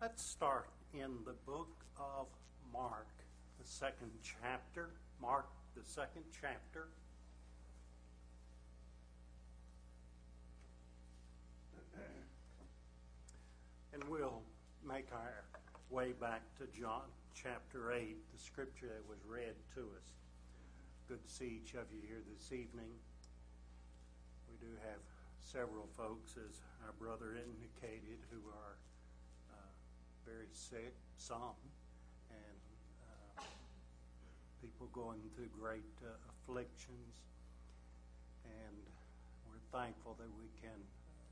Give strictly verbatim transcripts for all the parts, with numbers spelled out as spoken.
Let's start in the book of Mark, the second chapter. Mark, the second chapter. And we'll make our way back to John chapter eight, the scripture that was read to us. Good to see each of you here this evening. We do have several folks, as our brother indicated, who are uh, very sick, some, and uh, people going through great uh, afflictions. And we're thankful that we can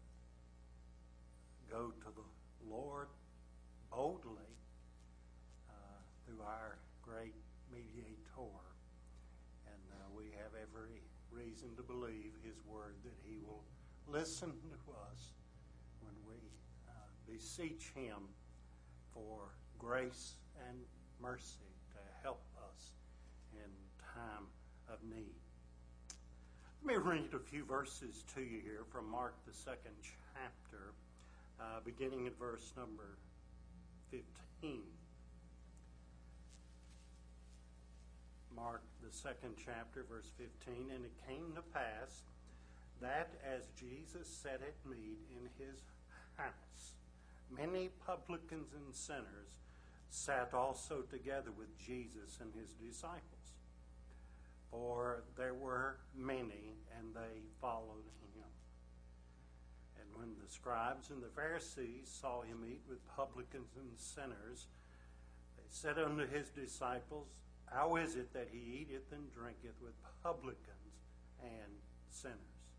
go to the Lord boldly uh, through our great mediator. And uh, we have every reason to believe His word that He will listen to us when we uh, beseech Him for grace and mercy to help us in time of need. Let me read a few verses to you here from Mark, the second chapter, uh, beginning at verse number fifteen. Mark, the second chapter, verse fifteen. And it came to pass that as Jesus sat at meat in his house, many publicans and sinners sat also together with Jesus and his disciples. For there were many, and they followed him. And when the scribes and the Pharisees saw him eat with publicans and sinners, they said unto his disciples, How is it that he eateth and drinketh with publicans and sinners?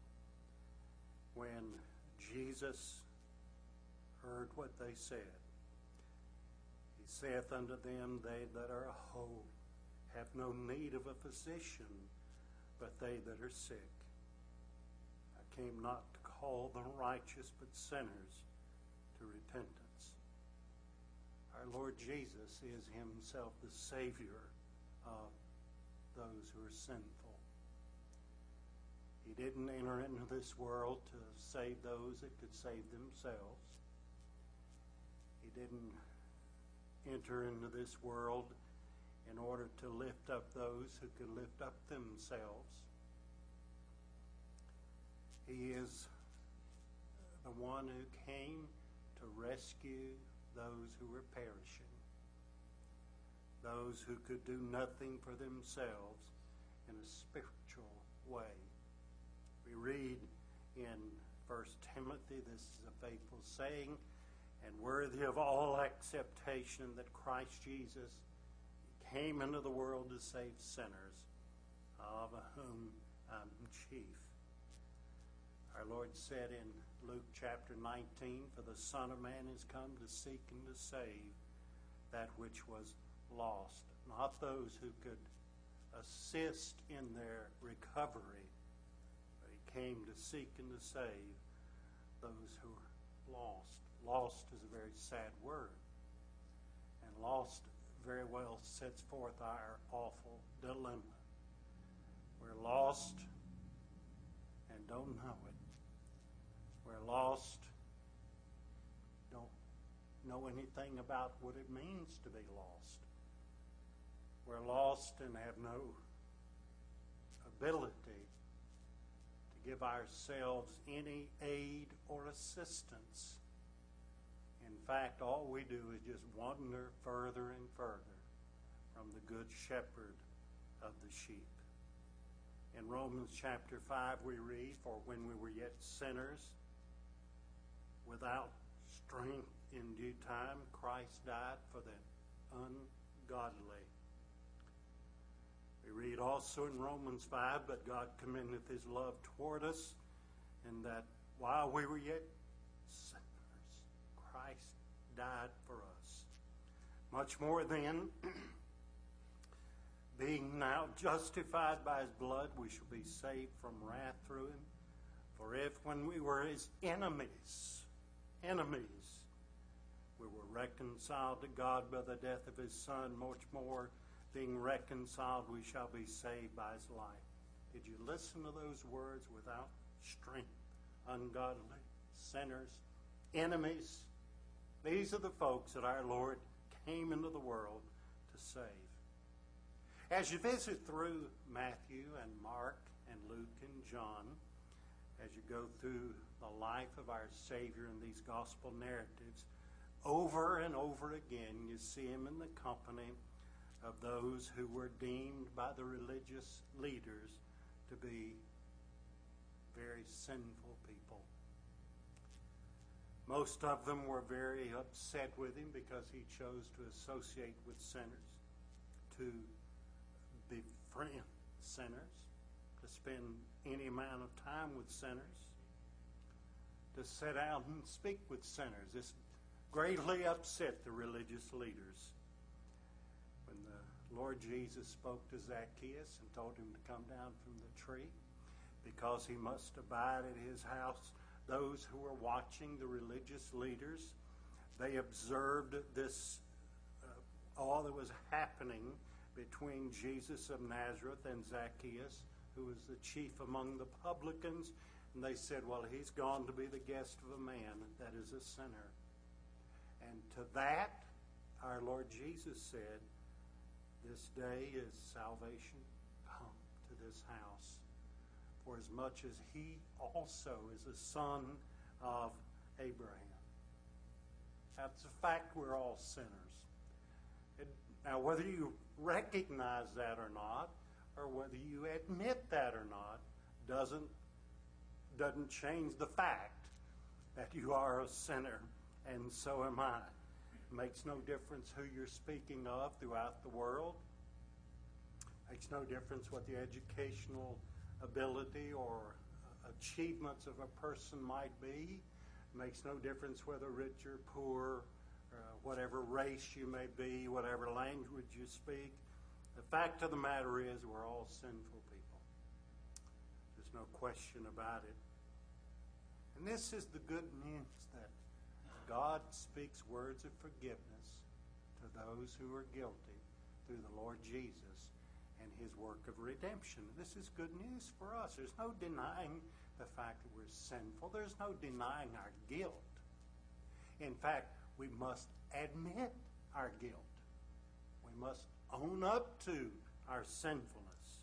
When Jesus heard what they said, he saith unto them, They that are whole have no need of a physician, but they that are sick. I came not to call the righteous, but sinners to repentance. Our Lord Jesus is himself the Savior of those who are sinful. He didn't enter into this world to save those that could save themselves. He didn't enter into this world in order to lift up those who could lift up themselves. He is the one who came to rescue those who were perishing, those who could do nothing for themselves in a spiritual way. We read in First Timothy, this is a faithful saying and worthy of all acceptation, that Christ Jesus came into the world to save sinners, of whom I'm chief. Our Lord said in Luke chapter nineteen, For the Son of Man is come to seek and to save that which was lost. Not those who could assist in their recovery, but he came to seek and to save those who are lost. Lost is a very sad word, and lost very well sets forth our awful dilemma. We're lost and don't know it. We're lost, don't know anything about what it means to be lost. We're lost and have no ability to give ourselves any aid or assistance. In fact, all we do is just wander further and further from the good shepherd of the sheep. In Romans chapter five we read, For when we were yet sinners, without strength in due time, Christ died for the ungodly. We read also in Romans five, But God commendeth his love toward us, in that while we were yet sinners, Christ died for us. Much more then, being now justified by his blood, we shall be saved from wrath through him. For if when we were his enemies, enemies, we were reconciled to God by the death of his Son, much more being reconciled, we shall be saved by his life. Did you listen to those words? Without strength, ungodly, sinners, enemies, These are the folks that our Lord came into the world to save. As you visit through Matthew and Mark and Luke and John, as you go through the life of our Savior in these gospel narratives, over and over again you see him in the company of those who were deemed by the religious leaders to be very sinful people. Most of them were very upset with him because he chose to associate with sinners, to befriend sinners, to spend any amount of time with sinners, to sit out and speak with sinners. This greatly upset the religious leaders. When the Lord Jesus spoke to Zacchaeus and told him to come down from the tree because he must abide at his house, those who were watching, the religious leaders, they observed this, uh, all that was happening between Jesus of Nazareth and Zacchaeus, who was the chief among the publicans, and they said, well, he's gone to be the guest of a man that is a sinner. And to that, our Lord Jesus said, this day is salvation come to this house. For as much as he also is a son of Abraham. That's a fact, we're all sinners. It, now, whether you recognize that or not, or whether you admit that or not, doesn't, doesn't change the fact that you are a sinner, and so am I. It makes no difference who you're speaking of throughout the world. Makes no difference what the educational ability or achievements of a person might be. Makes no difference whether rich or poor, uh, whatever race you may be, whatever language you speak. The fact of the matter is we're all sinful people. There's no question about it. And this is the good news, that God speaks words of forgiveness to those who are guilty through the Lord Jesus and his work of redemption. This is good news for us. There's no denying the fact that we're sinful. There's no denying our guilt. In fact, we must admit our guilt. We must own up to our sinfulness.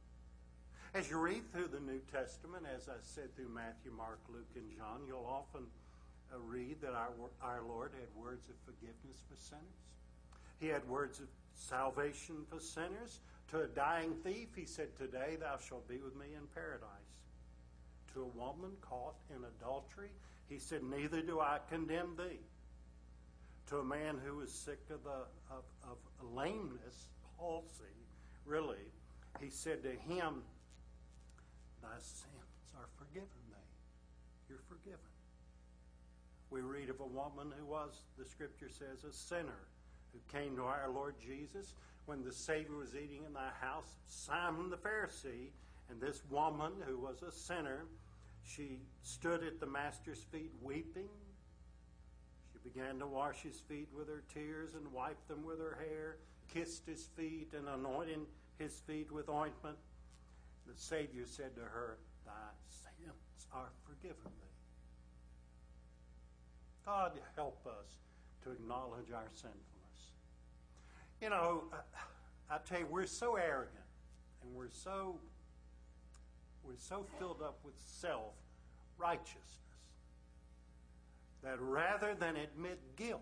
As you read through the New Testament, as I said through Matthew, Mark, Luke, and John, you'll often uh, read that our, our Lord had words of forgiveness for sinners. He had words of salvation for sinners. To a dying thief, he said, today thou shalt be with me in paradise. To a woman caught in adultery, he said, neither do I condemn thee. To a man who was sick of, the, of, of lameness, palsy, really, he said to him, thy sins are forgiven thee. You're forgiven. We read of a woman who was, the scripture says, a sinner, who came to our Lord Jesus when the Savior was eating in the house, Simon the Pharisee, and this woman who was a sinner, she stood at the Master's feet weeping. She began to wash his feet with her tears and wipe them with her hair, kissed his feet and anointed his feet with ointment. The Savior said to her, thy sins are forgiven thee. God help us to acknowledge our sinfulness. You know, I tell you, we're so arrogant, and we're so we're so filled up with self-righteousness that rather than admit guilt,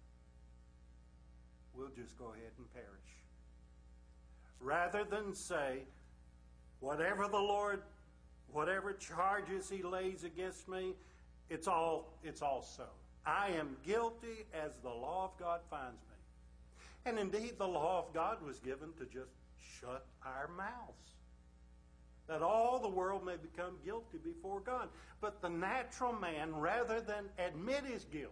we'll just go ahead and perish. Rather than say, whatever the Lord, whatever charges he lays against me, it's all, it's all so. I am guilty as the law of God finds me. And indeed, the law of God was given to just shut our mouths, that all the world may become guilty before God. But the natural man, rather than admit his guilt,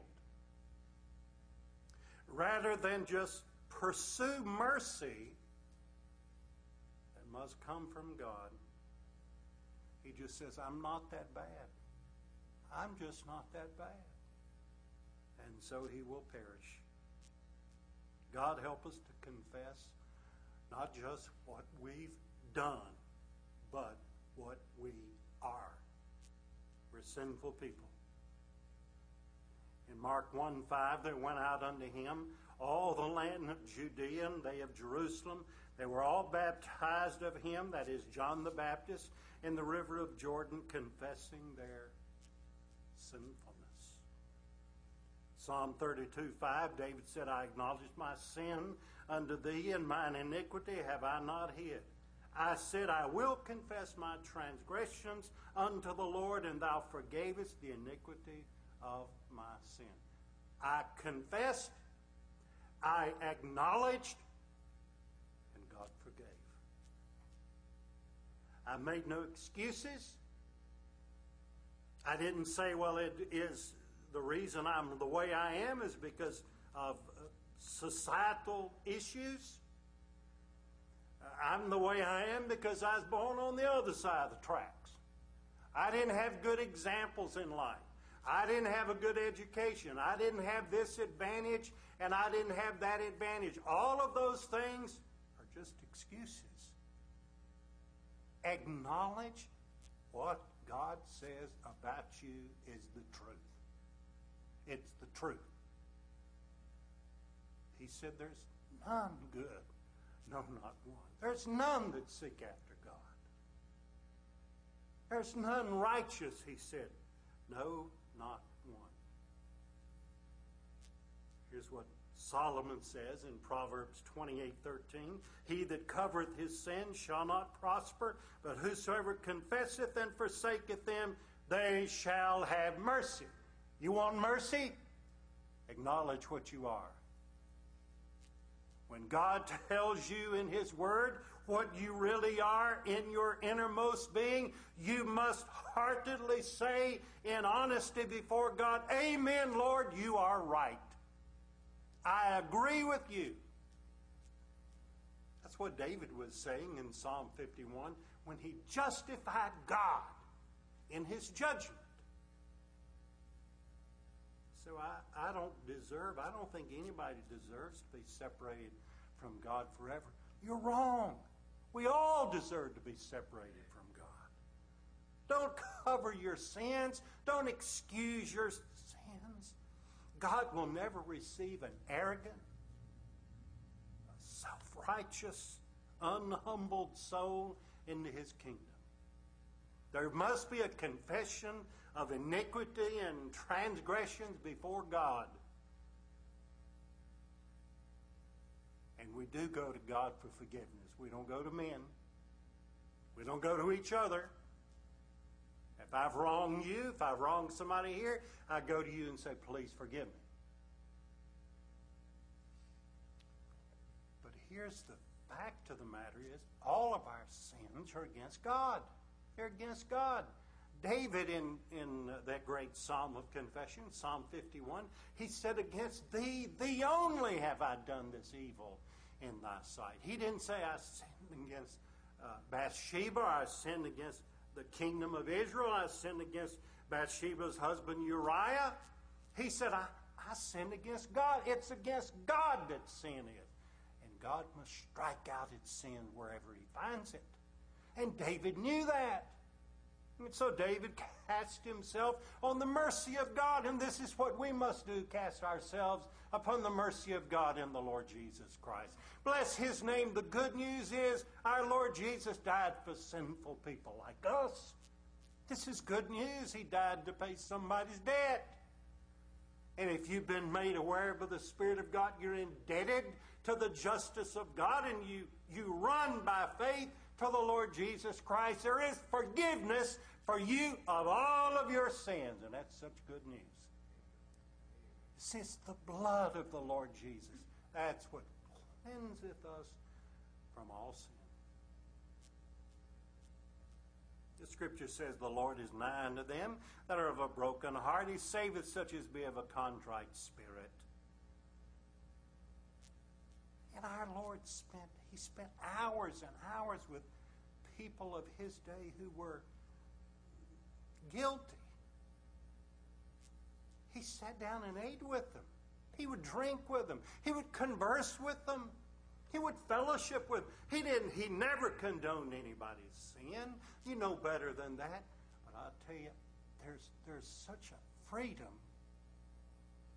rather than just pursue mercy that must come from God, he just says, I'm not that bad. I'm just not that bad. And so he will perish. God help us to confess not just what we've done, but what we are. We're sinful people. In Mark one five, there went out unto him all the land of Judea and they of Jerusalem. They were all baptized of him, that is John the Baptist, in the river of Jordan, confessing their sinfulness. Psalm thirty-two five, David said, I acknowledge my sin unto thee, and mine iniquity have I not hid. I said, I will confess my transgressions unto the Lord, and thou forgavest the iniquity of my sin. I confessed, I acknowledged, and God forgave. I made no excuses. I didn't say, well, it is the reason I'm the way I am is because of societal issues. I'm the way I am because I was born on the other side of the tracks. I didn't have good examples in life. I didn't have a good education. I didn't have this advantage, and I didn't have that advantage. All of those things are just excuses. Acknowledge what God says about you is the truth. It's the truth. He said there's none good, no, not one. There's none that seek after God. There's none righteous, he said. No, not one. Here's what Solomon says in Proverbs twenty-eight thirteen. He that covereth his sins shall not prosper, but whosoever confesseth and forsaketh them, they shall have mercy. You want mercy? Acknowledge what you are. When God tells you in his word what you really are in your innermost being, you must heartily say in honesty before God, Amen, Lord, you are right. I agree with you. That's what David was saying in Psalm fifty-one when he justified God in his judgment. So I, I don't deserve, I don't think anybody deserves to be separated from God forever. You're wrong. We all deserve to be separated from God. Don't cover your sins. Don't excuse your sins. God will never receive an arrogant, self-righteous, unhumbled soul into his kingdom. There must be a confession of iniquity and transgressions before God. And we do go to God for forgiveness. We don't go to men. We don't go to each other. If I've wronged you, if I've wronged somebody here, I go to you and say, please forgive me. But here's the fact of the matter is, all of our sins are against God. They're against God. David, in, in that great psalm of confession, Psalm fifty-one, he said, against thee, thee only have I done this evil in thy sight. He didn't say, I sinned against uh, Bathsheba, I sinned against the kingdom of Israel, I sinned against Bathsheba's husband Uriah. He said, I, I sinned against God. It's against God that sin is. And God must strike out its sin wherever he finds it. And David knew that. And so David cast himself on the mercy of God. And this is what we must do, cast ourselves upon the mercy of God in the Lord Jesus Christ. Bless his name. The good news is our Lord Jesus died for sinful people like us. This is good news. He died to pay somebody's debt. And if you've been made aware by the Spirit of God, you're indebted to the justice of God, and you, you run by faith to the Lord Jesus Christ. There is forgiveness for you of all of your sins, and that's such good news. It's the blood of the Lord Jesus. That's what cleanseth us from all sin. The Scripture says the Lord is nigh unto them that are of a broken heart. He saveth such as be of a contrite spirit. And our Lord spent, he spent hours and hours with people of his day who were guilty. He sat down and ate with them. He would drink with them. He would converse with them. He would fellowship with them. He didn't, he never condoned anybody's sin. You know better than that. But I'll tell you, there's, there's such a freedom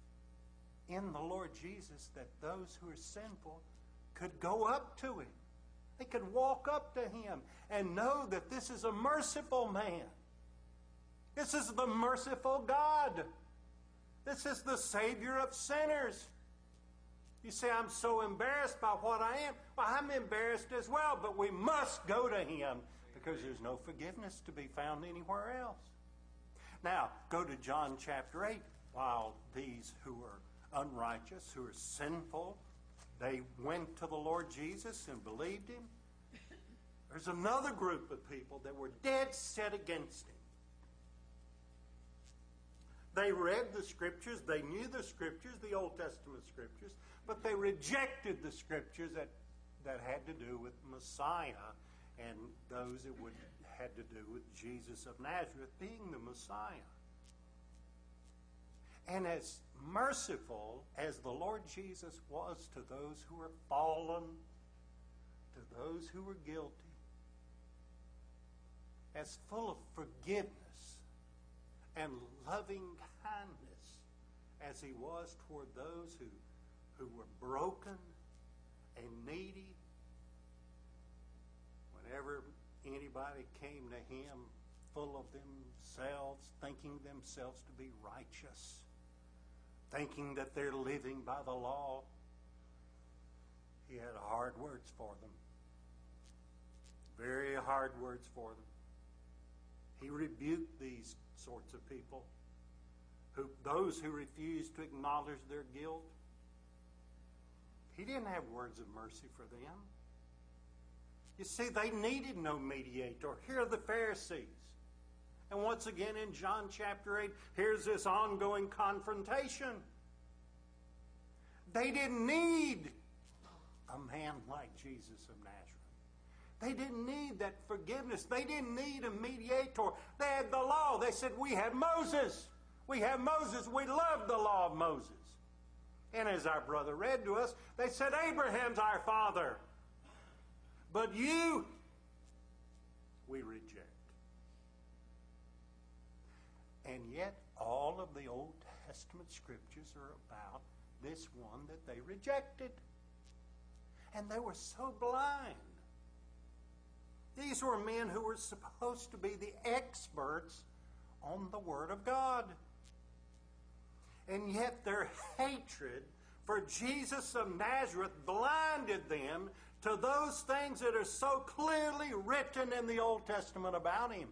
in the Lord Jesus that those who are sinful could go up to him. They could walk up to him and know that this is a merciful man. This is the merciful God. This is the Savior of sinners. You say, I'm so embarrassed by what I am. Well, I'm embarrassed as well, but we must go to him because there's no forgiveness to be found anywhere else. Now, go to John chapter eight. While these who are unrighteous, who are sinful, they went to the Lord Jesus and believed him, there's another group of people that were dead set against him. They read the Scriptures, they knew the Scriptures, the Old Testament Scriptures, but they rejected the Scriptures that, that had to do with Messiah and those that would, had to do with Jesus of Nazareth being the Messiah. And as merciful as the Lord Jesus was to those who were fallen, to those who were guilty, as full of forgiveness and loving kindness as he was toward those who, who were broken and needy, whenever anybody came to him full of themselves, thinking themselves to be righteous, thinking that they're living by the law, he had hard words for them. Very hard words for them. He rebuked these sorts of people, who, those who refused to acknowledge their guilt. He didn't have words of mercy for them. You see, they needed no mediator. Here are the Pharisees. And once again in John chapter eight, here's this ongoing confrontation. They didn't need a man like Jesus of Nazareth. They didn't need that forgiveness. They didn't need a mediator. They had the law. They said, we have Moses. We have Moses. We love the law of Moses. And as our brother read to us, they said, Abraham's our father. But you, we reject. And yet, all of the Old Testament Scriptures are about this one that they rejected. And they were so blind. These were men who were supposed to be the experts on the Word of God. And yet their hatred for Jesus of Nazareth blinded them to those things that are so clearly written in the Old Testament about him.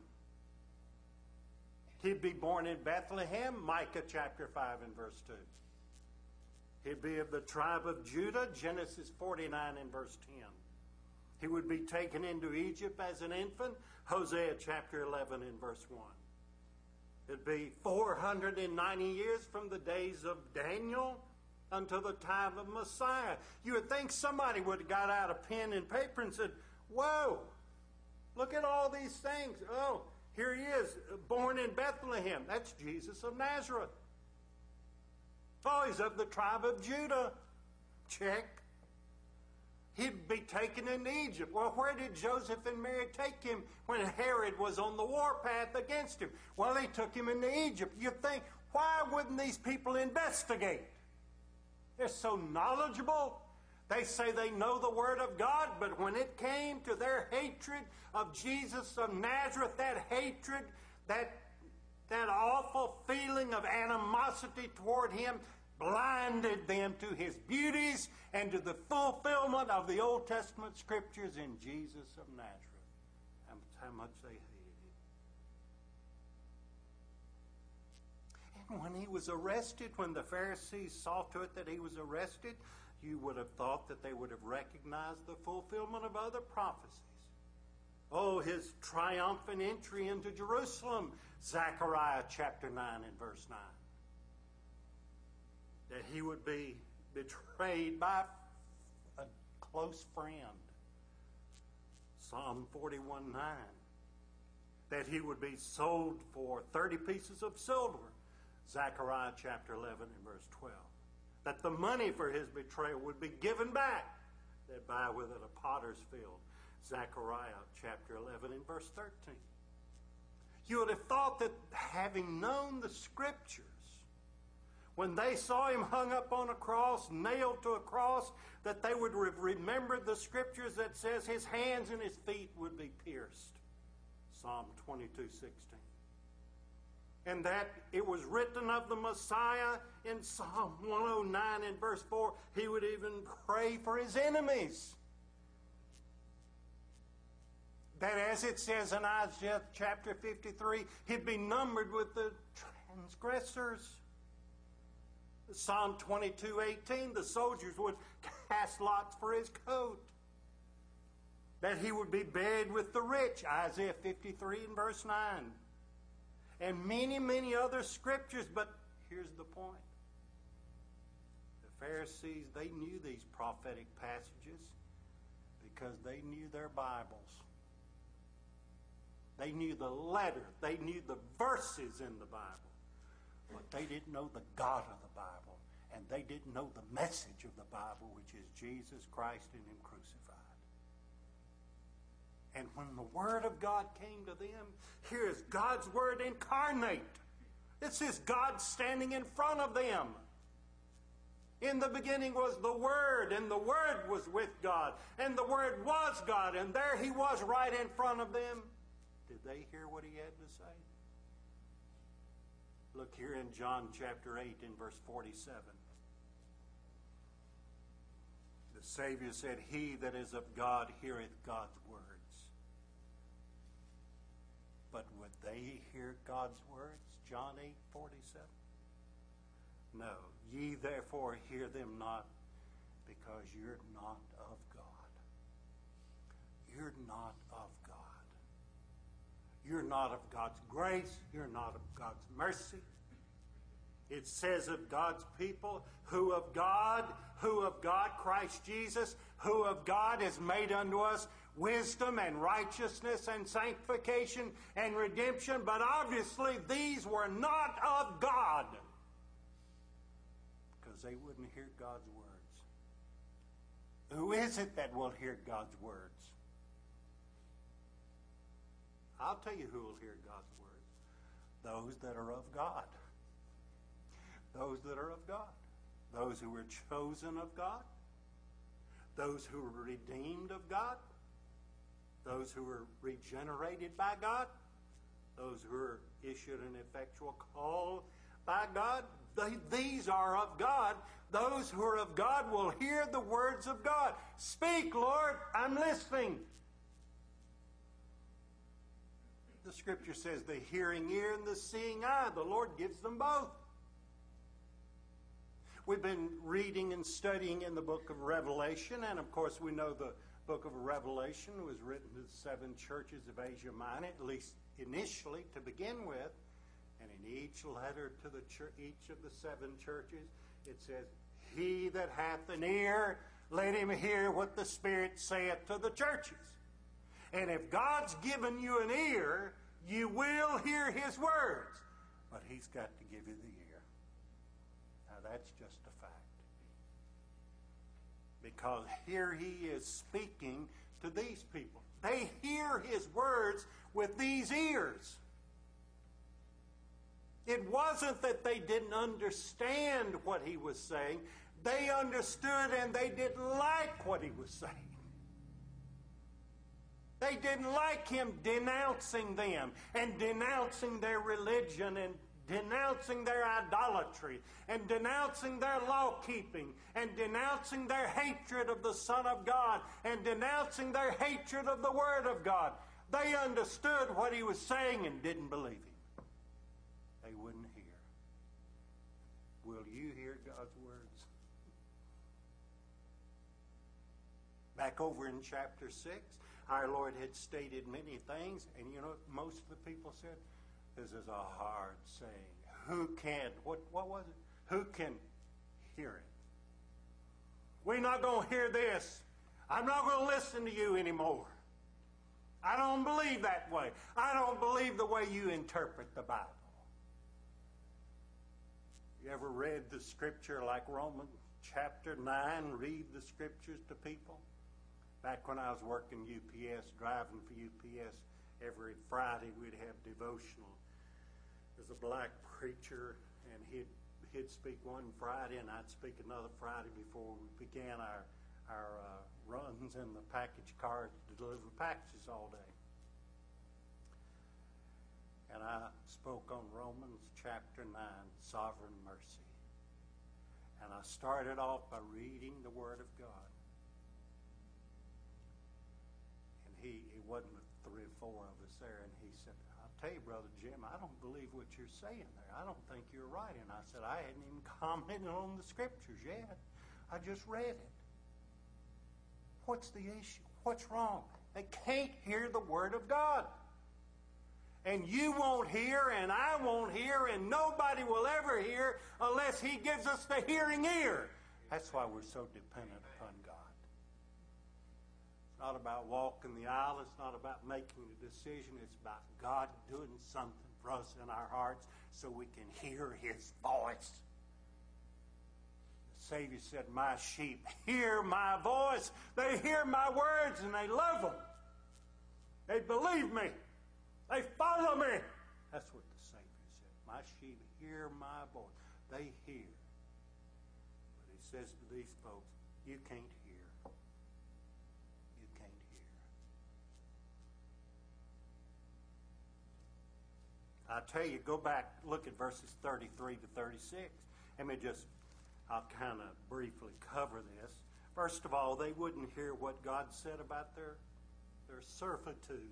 He'd be born in Bethlehem, Micah chapter five and verse two. He'd be of the tribe of Judah, Genesis forty-nine and verse ten. He would be taken into Egypt as an infant, Hosea chapter eleven and verse one. It'd be four hundred ninety years from the days of Daniel until the time of Messiah. You would think somebody would have got out a pen and paper and said, whoa, look at all these things. Oh, here he is, born in Bethlehem. That's Jesus of Nazareth. Oh, he's of the tribe of Judah. Check. He'd be taken into Egypt. Well, where did Joseph and Mary take him when Herod was on the warpath against him? Well, they took him into Egypt. You think, why wouldn't these people investigate? They're so knowledgeable. They say they know the Word of God, but when it came to their hatred of Jesus of Nazareth, that hatred, that, that awful feeling of animosity toward him, blinded them to his beauties and to the fulfillment of the Old Testament Scriptures in Jesus of Nazareth. How much they hated him. And when he was arrested, when the Pharisees saw to it that he was arrested, you would have thought that they would have recognized the fulfillment of other prophecies. Oh, his triumphant entry into Jerusalem, Zechariah chapter nine and verse nine. That he would be betrayed by a close friend, Psalm forty-one nine. That he would be sold for thirty pieces of silver, Zechariah chapter eleven and verse twelve. That the money for his betrayal would be given back, that buy with it a potter's field, Zechariah chapter eleven and verse thirteen. You would have thought that having known the Scriptures, when they saw him hung up on a cross, nailed to a cross, that they would have remembered the scriptures that says his hands and his feet would be pierced. Psalm twenty-two sixteen. And that it was written of the Messiah in Psalm one oh nine and verse four, he would even pray for his enemies. That as it says in Isaiah chapter fifty-three, he'd be numbered with the transgressors. Psalm twenty-two eighteen, the soldiers would cast lots for his coat. That he would be buried with the rich, Isaiah fifty-three and verse nine. And many, many other scriptures, but here's the point. The Pharisees, they knew these prophetic passages because they knew their Bibles. They knew the letter. They knew the verses in the Bible. But they didn't know the God of the Bible. And they didn't know the message of the Bible, which is Jesus Christ and him crucified. And when the Word of God came to them, here is God's Word incarnate. This is God standing in front of them. In the beginning was the Word, and the Word was with God, and the Word was God, and there he was right in front of them. Did they hear what he had to say? Look here in John chapter eight in verse forty-seven. The Savior said, he that is of God heareth God's words. But would they hear God's words? John eight forty-seven. No, ye therefore hear them not, because you're not of God. You're not of God. You're not of God's grace. You're not of God's mercy. It says of God's people, who of God, who of God, Christ Jesus, who of God is made unto us wisdom and righteousness and sanctification and redemption. But obviously these were not of God, because they wouldn't hear God's words. Who is it that will hear God's words? I'll tell you who will hear God's words. Those that are of God. Those that are of God. Those who were chosen of God. Those who were redeemed of God. Those who were regenerated by God. Those who were issued an effectual call by God. They, these are of God. Those who are of God will hear the words of God. Speak, Lord, I'm listening. The scripture says the hearing ear and the seeing eye. The Lord gives them both. We've been reading and studying in the book of Revelation, and of course we know the book of Revelation was written to the seven churches of Asia Minor, at least initially to begin with. And in each letter to the church, each of the seven churches, it says, he that hath an ear, let him hear what the Spirit saith to the churches. And if God's given you an ear, you will hear his words. But he's got to give you the ear. Now that's just a fact. Because here he is speaking to these people. They hear his words with these ears. It wasn't that they didn't understand what he was saying. They understood and they didn't like what he was saying. They didn't like him denouncing them and denouncing their religion and denouncing their idolatry and denouncing their law-keeping and denouncing their hatred of the Son of God and denouncing their hatred of the Word of God. They understood what he was saying and didn't believe him. They wouldn't hear. Will you hear God's words? Back over in chapter six, our Lord had stated many things, and you know, most of the people said, this is a hard saying. Who can, what, what was it? Who can hear it? We're not going to hear this. I'm not going to listen to you anymore. I don't believe that way. I don't believe the way you interpret the Bible. You ever read the scripture like Romans chapter nine, read the scriptures to people? Back when I was working U P S, driving for U P S, every Friday we'd have devotional. There's a black preacher, and he'd, he'd speak one Friday and I'd speak another Friday before we began our, our uh, runs in the package car to deliver packages all day. And I spoke on Romans chapter nine, sovereign mercy. And I started off by reading the Word of God. And he, it wasn't three or four of us there, and he said, I'll tell you, Brother Jim, I don't believe what you're saying there. I don't think you're right. And I said, I hadn't even commented on the Scriptures yet. I just read it. What's the issue? What's wrong? They can't hear the Word of God. And you won't hear, and I won't hear, and nobody will ever hear unless He gives us the hearing ear. That's why we're so dependent upon God. It's not about walking the aisle. It's not about making a decision. It's about God doing something for us in our hearts so we can hear His voice. The Savior said, my sheep hear my voice. They hear my words, and they love them. They believe me. They follow me. That's what the Savior said. My sheep hear my voice. They hear. But He says to these folks, you can't hear. You can't hear. I tell you, go back, look at verses thirty-three to thirty-six. Let me just, I'll kind of briefly cover this. First of all, they wouldn't hear what God said about their, their servitude.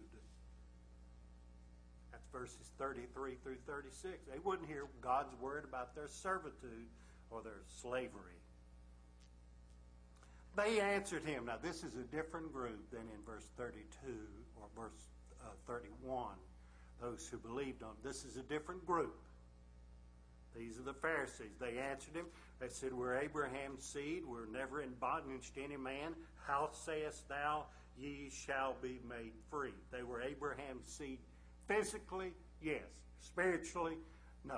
That's verses thirty-three through thirty-six. They wouldn't hear God's word about their servitude or their slavery. They answered Him. Now, this is a different group than in verse thirty-two or verse uh, thirty-one. Those who believed on Him. This is a different group. These are the Pharisees. They answered Him. They said, we're Abraham's seed. We're never in bondage to any man. How sayest thou, ye shall be made free? They were Abraham's seed. Physically, yes. Spiritually, no.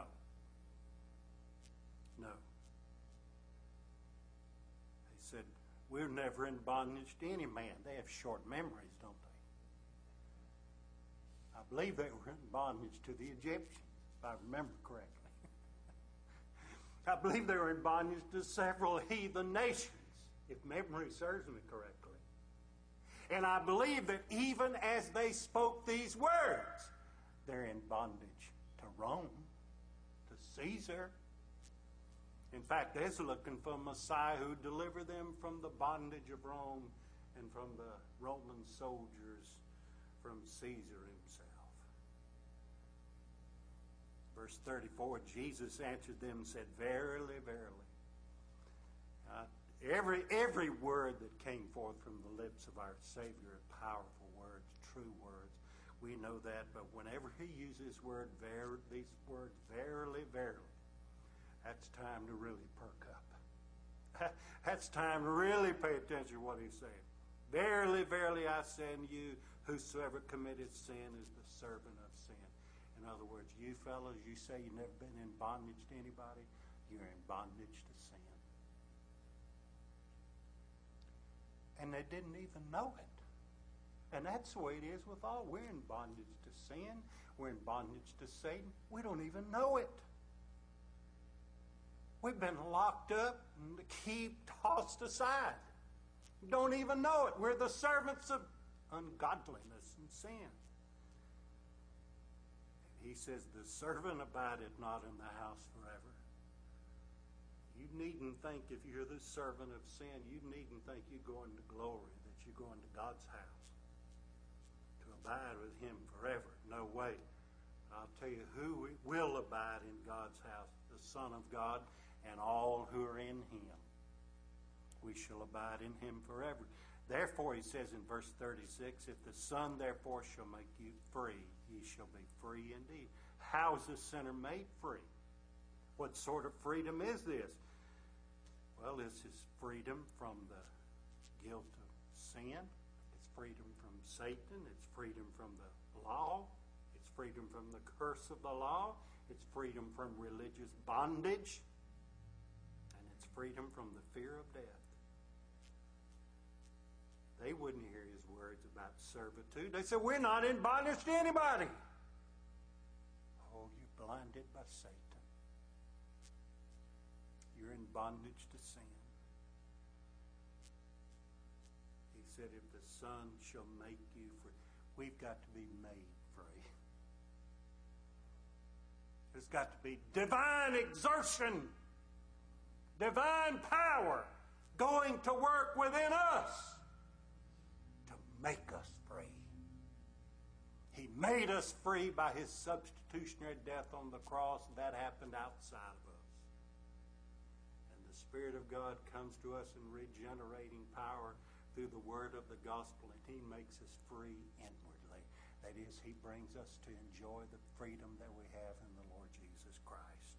No. They said, we're never in bondage to any man. They have short memories, don't they? I believe they were in bondage to the Egyptians, if I remember correctly. I believe they were in bondage to several heathen nations, if memory serves me correctly. And I believe that even as they spoke these words, they're in bondage to Rome, to Caesar. In fact, they're looking for a Messiah who would deliver them from the bondage of Rome and from the Roman soldiers, from Caesar himself. Verse thirty-four, Jesus answered them and said, verily, verily. Uh, every, every word that came forth from the lips of our Savior are powerful words, true words. We know that, but whenever He uses word, ver, these words, verily, verily, that's time to really perk up. That's time to really pay attention to what He's saying. Verily, verily, I say unto you, whosoever committeth sin is the servant of sin. In other words, you fellows, you say you've never been in bondage to anybody, you're in bondage to sin. And they didn't even know it. And that's the way it is with all. We're in bondage to sin. We're in bondage to Satan. We don't even know it. We've been locked up and the key tossed aside. Don't even know it. We're the servants of ungodliness and sin. He says, the servant abideth not in the house forever. You needn't think if you're the servant of sin, you needn't think you go into glory, that you go into God's house to abide with Him forever. No way. I'll tell you who will abide in God's house, the Son of God and all who are in Him. We shall abide in Him forever. Therefore, He says in verse thirty-six, if the Son therefore shall make you free, ye shall be free indeed. How is the sinner made free? What sort of freedom is this? Well, this is freedom from the guilt of sin. It's freedom from Satan. It's freedom from the law. It's freedom from the curse of the law. It's freedom from religious bondage. And it's freedom from the fear of death. They wouldn't hear His words about servitude. They said, we're not in bondage to anybody. Oh, you're blinded by Satan. bondage to sin. He said, if the Son shall make you free. We've got to be made free. There's got to be divine exertion, divine power going to work within us to make us free. He made us free by His substitutionary death on the cross. That happened outside of us. And the Spirit of God comes to us in regenerating power through the word of the gospel, and He makes us free inwardly. That is, He brings us to enjoy the freedom that we have in the Lord Jesus Christ.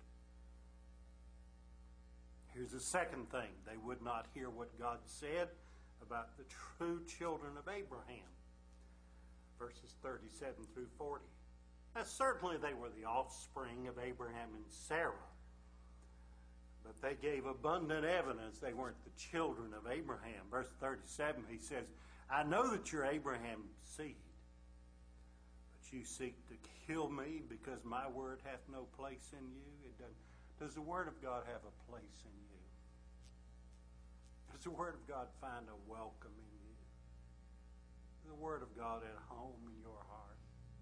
Here's the second thing. They would not hear what God said about the true children of Abraham. Verses thirty-seven through forty. Now, certainly they were the offspring of Abraham and Sarah. But they gave abundant evidence they weren't the children of Abraham. Verse thirty-seven, he says, I know that you're Abraham's seed, but you seek to kill me because my word hath no place in you. It doesn't. Does the word of God have a place in you? Does the word of God find a welcome in you? Is the word of God at home in your heart?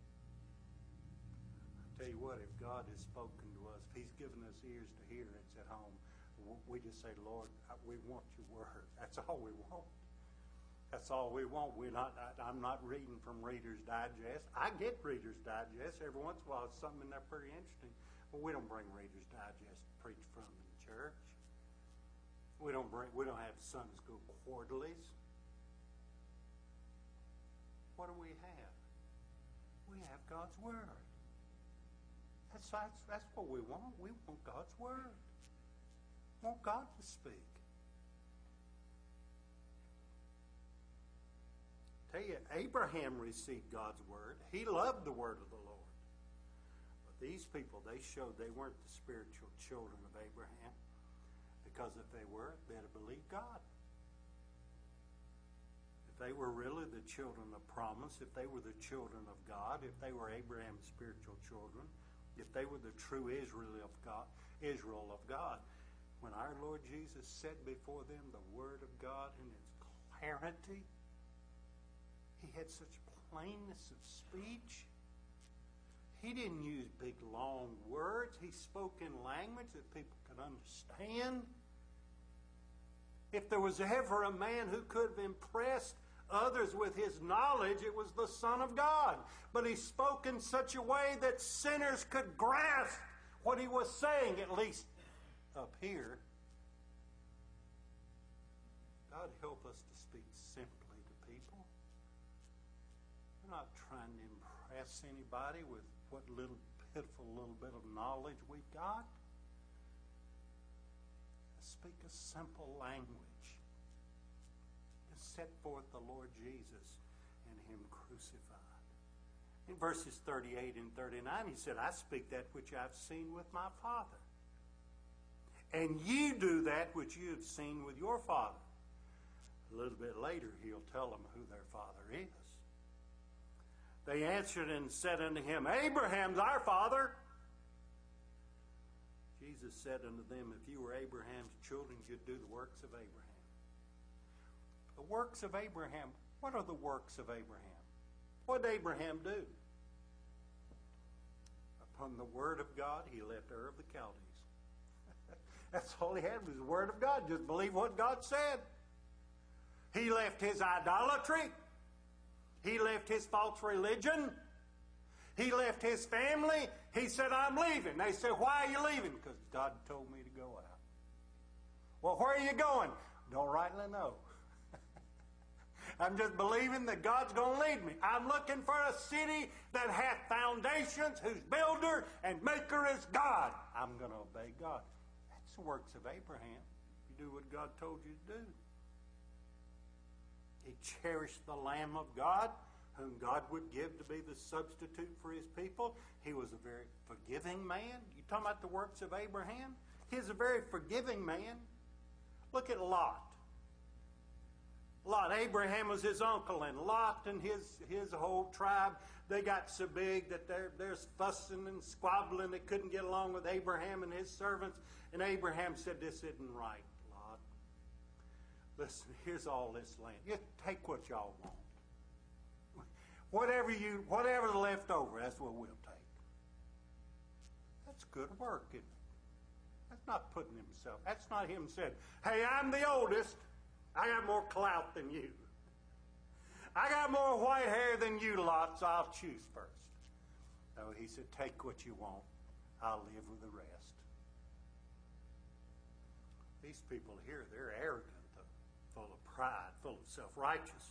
I tell you what, if God has spoken to us, if He's given us ears to hear, it's at home. We just say, Lord, we want your word. That's all we want. That's all we want. We're not. I'm not reading from Reader's Digest. I get Reader's Digest every once in a while. It's something in there pretty interesting. But we don't bring Reader's Digest to preach from in church. We don't bring. We don't have Sunday school quarterlies. What do we have? We have God's word. That's that's, that's what we want. We want God's word. We want God to speak. Tell you, Abraham received God's word. He loved the word of the Lord. But these people, they showed they weren't the spiritual children of Abraham, because if they were, they'd have believed God. If they were really the children of promise, if they were the children of God, if they were Abraham's spiritual children, if they were the true Israel of God, Israel of God, when our Lord Jesus set before them the word of God in its clarity, He had such plainness of speech. He didn't use big, long words. He spoke in language that people could understand. If there was ever a man who could have impressed others with his knowledge, it was the Son of God. But He spoke in such a way that sinners could grasp what He was saying, at least up here. God, help us to speak simply to people. We're not trying to impress anybody with what little pitiful little bit of knowledge we've got. Speak a simple language. Just set forth the Lord Jesus and Him crucified. In verses thirty-eight and thirty-nine, He said, I speak that which I've seen with my Father. And you do that which you have seen with your father. A little bit later, He'll tell them who their father is. They answered and said unto Him, Abraham's our father. Jesus said unto them, if you were Abraham's children, you'd do the works of Abraham. The works of Abraham. What are the works of Abraham? What did Abraham do? Upon the word of God, he left Ur of the Chaldees. That's all he had was the word of God. Just believe what God said. He left his idolatry. He left his false religion. He left his family. He said, I'm leaving. They said, why are you leaving? Because God told me to go out. Well, where are you going? Don't rightly know. I'm just believing that God's going to lead me. I'm looking for a city that hath foundations, whose builder and maker is God. I'm going to obey God. That's the works of Abraham. You do what God told you to do. He cherished the Lamb of God, whom God would give to be the substitute for His people. He was a very forgiving man. You talking about the works of Abraham? He's a very forgiving man. Look at Lot. Lot. Abraham was his uncle, and Lot and his, his whole tribe, they got so big that they're, they're fussing and squabbling. They couldn't get along with Abraham and his servants. And Abraham said, this isn't right, Lot. Listen, here's all this land. You take what y'all want. Whatever you, whatever's left over, that's what we'll take. That's good work, isn't it? That's not putting himself. That's not him saying, hey, I'm the oldest. I got more clout than you. I got more white hair than you, Lot, so I'll choose first. No, he said, take what you want. I'll live with the rest. These people here, they're arrogant, full of pride, full of self-righteousness.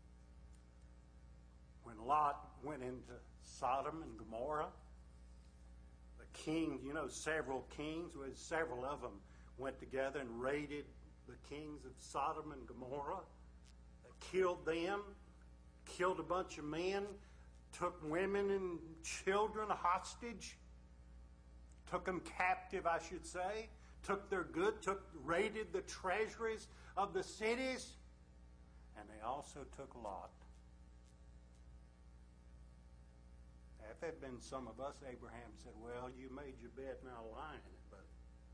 When Lot went into Sodom and Gomorrah, the king, you know, several kings, with several of them went together and raided the kings of Sodom and Gomorrah, killed them, killed a bunch of men, took women and children hostage, took them captive, I should say, took their good, took raided the treasuries of the cities, and they also took Lot. If there had been some of us, Abraham said, well, you made your bed, now lie in it, but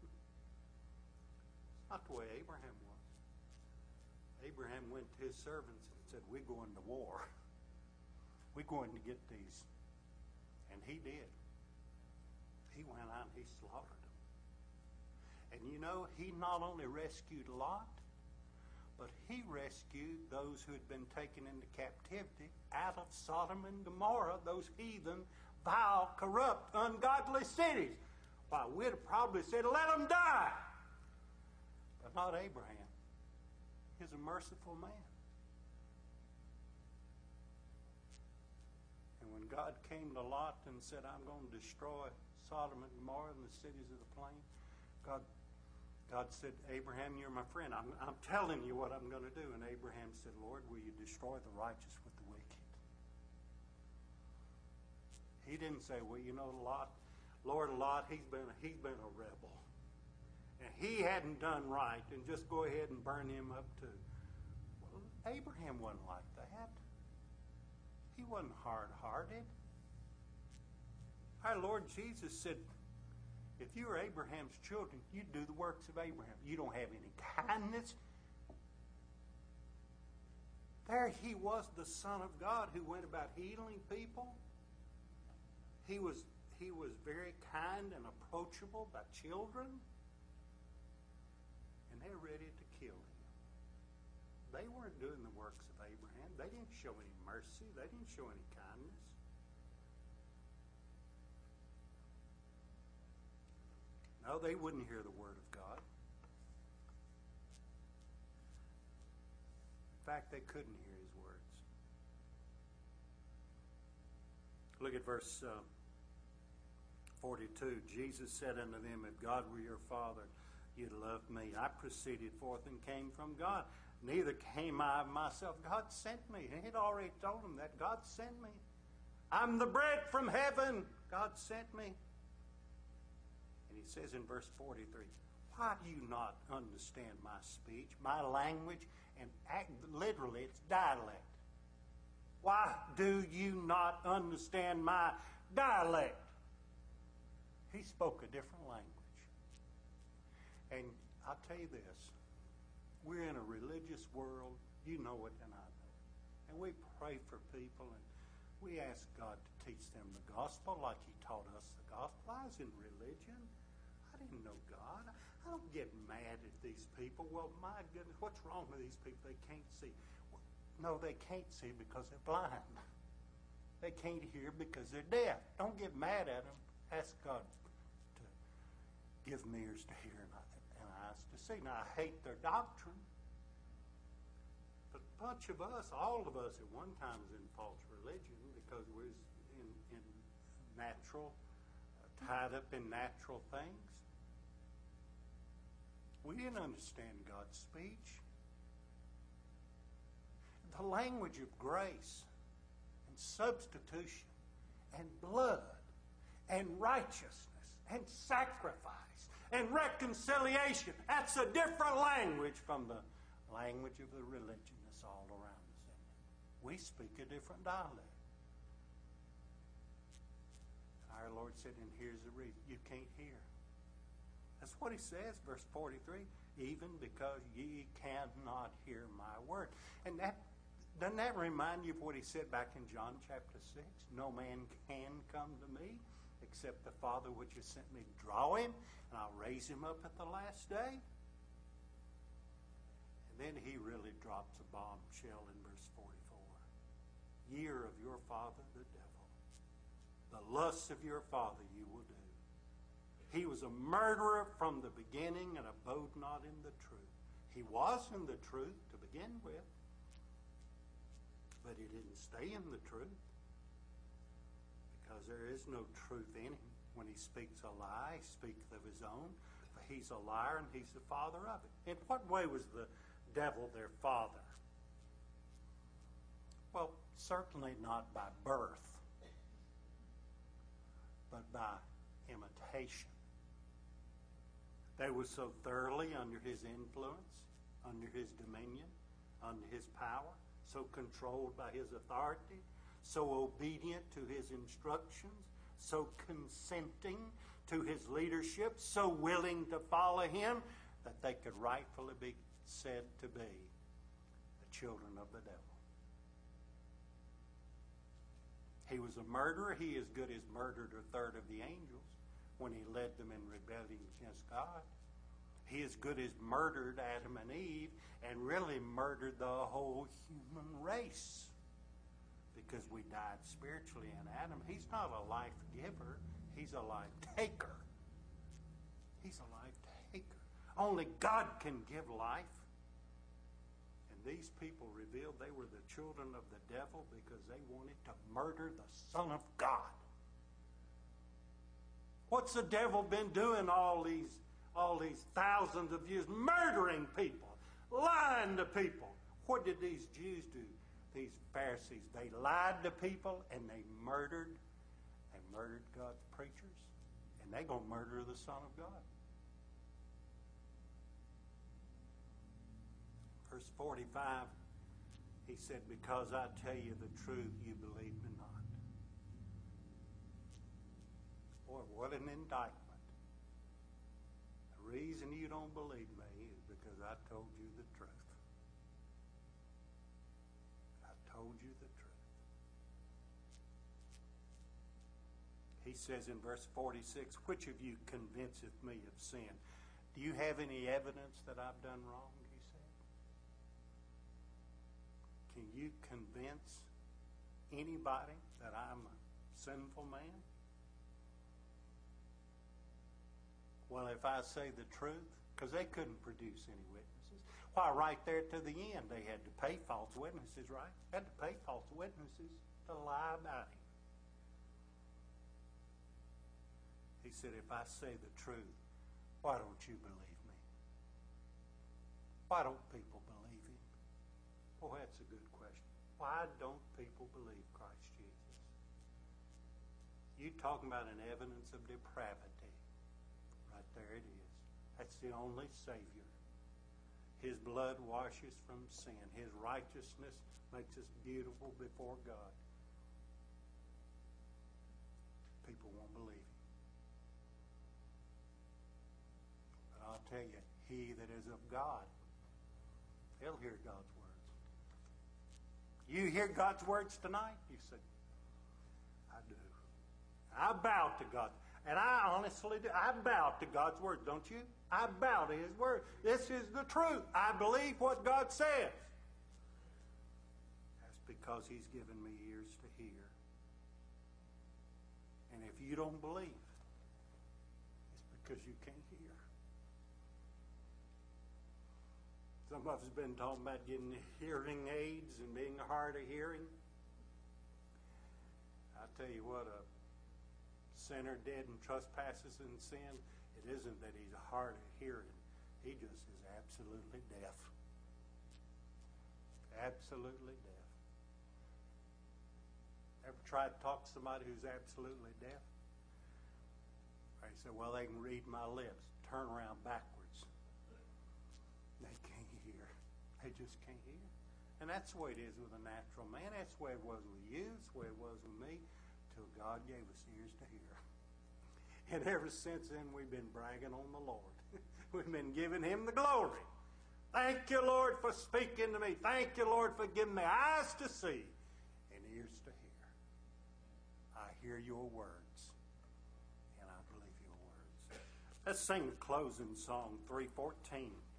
it's not the way Abraham was. Abraham went to his servants and said, we're going to war. We're going to get these. And he did. He went out and he slaughtered them. And you know, he not only rescued Lot, but he rescued those who had been taken into captivity out of Sodom and Gomorrah, those heathen, vile, corrupt, ungodly cities. Why, we'd have probably said, let them die. But not Abraham. He's a merciful man. And when God came to Lot and said, I'm going to destroy Sodom and Gomorrah and the cities of the plain, God God said, Abraham, you're my friend. I'm, I'm telling you what I'm going to do. And Abraham said, Lord, will you destroy the righteous with the wicked? He didn't say, well, you know, Lot, Lord Lot, he's been, he's been a rebel. And he hadn't done right, and just go ahead and burn him up too. Well, Abraham wasn't like that. He wasn't hard-hearted. Our Lord Jesus said, if you are Abraham's children, you do the works of Abraham. You don't have any kindness. There he was, the Son of God, who went about healing people. He was, he was very kind and approachable by children. And they're ready to kill him. They weren't doing the works of Abraham. They didn't show any mercy. They didn't show any kindness. No, they wouldn't hear the word of God. In fact, they couldn't hear his words. Look at verse uh, forty-two. Jesus said unto them, if God were your Father, you'd love me. I proceeded forth and came from God. Neither came I of myself. God sent me. And he'd already told them that. God sent me. I'm the bread from heaven. God sent me. And he says in verse forty-three, why do you not understand my speech, my language, and act, literally it's dialect. Why do you not understand my dialect? He spoke a different language. And I'll tell you this, we're in a religious world, you know it and I know it. And we pray for people and we ask God to teach them the gospel like he taught us the gospel. I was in religion. I didn't know God. I don't get mad at these people. Well, my goodness, what's wrong with these people? They can't see. Well, no, they can't see because they're blind. They can't hear because they're deaf. Don't get mad at them. Ask God to give them ears to hear and eyes to see. Now, I hate their doctrine. But a bunch of us, all of us at one time was in false religion because we was in, in natural, uh, tied up in natural things. We didn't understand God's speech. The language of grace and substitution and blood and righteousness and sacrifice and reconciliation. That's a different language from the language of the religionists. darkness all around us, isn't it? We speak a different dialect. Our Lord said, and here's the reason, you can't hear. That's what he says, verse forty-three, even because ye cannot hear my word. And that, doesn't that remind you of what he said back in John chapter six? No man can come to me except the Father which has sent me draw him, and I'll raise him up at the last day. And then he really drops a bombshell in verse forty-four. Year of your father the devil. The lusts of your father you will do. He was a murderer from the beginning and abode not in the truth. He was in the truth to begin with, but he didn't stay in the truth, because there is no truth in him. When he speaks a lie, he speaks of his own, for he's a liar and he's the father of it. In what way was the devil their father? Well, certainly not by birth, but by imitation. They were so thoroughly under his influence, under his dominion, under his power, so controlled by his authority, so obedient to his instructions, so consenting to his leadership, so willing to follow him, that they could rightfully be said to be the children of the devil. He was a murderer. He as good as murdered a third of the angels when he led them in rebellion against God. He as good as murdered Adam and Eve and really murdered the whole human race, because we died spiritually in Adam. He's not a life giver. He's a life taker. He's a life taker. Only God can give life. And these people revealed they were the children of the devil because they wanted to murder the Son of God. What's the devil been doing all these, all these thousands of years? Murdering people, lying to people. What did these Jews do? These Pharisees, they lied to people and they murdered and murdered God's preachers, and they're going to murder the Son of God. Verse forty-five, he said, because I tell you the truth, you believe me not. Boy, what an indictment. The reason you don't believe me is because I told you the truth. Told you the truth. He says in verse forty-six, which of you convinceth me of sin? Do you have any evidence that I've done wrong? He said. Can you convince anybody that I'm a sinful man? Well, if I say the truth, because they couldn't produce any witnesses. Why, right there to the end, they had to pay false witnesses, right? Had to pay false witnesses to lie about him. He said, if I say the truth, why don't you believe me? Why don't people believe him? Well, that's a good question. Why don't people believe Christ Jesus? You talking about an evidence of depravity. Right there it is. That's the only Savior. His blood washes from sin. His righteousness makes us beautiful before God. People won't believe him. But I'll tell you, he that is of God, he'll hear God's words. You hear God's words tonight? You say, I do. I bow to God. And I honestly do. I bow to God's word, don't you? I bow to his word. This is the truth. I believe what God says. That's because he's given me ears to hear. And if you don't believe, it's because you can't hear. Some of us have been talking about getting hearing aids and being hard of hearing. I tell you what, a sinner dead in trespasses and sin, it isn't that he's hard of hearing. He just is absolutely deaf. Absolutely deaf. Ever tried to talk to somebody who's absolutely deaf? They say, well, they can read my lips. Turn around backwards. They can't hear. They just can't hear. And And that's the way it is with a natural man. That's the way it was with you. That's the way it was with me, till God gave us ears to hear. And ever since then, we've been bragging on the Lord. We've been giving Him the glory. Thank you, Lord, for speaking to me. Thank you, Lord, for giving me eyes to see and ears to hear. I hear your words, and I believe your words. Let's sing the closing song, three fourteen.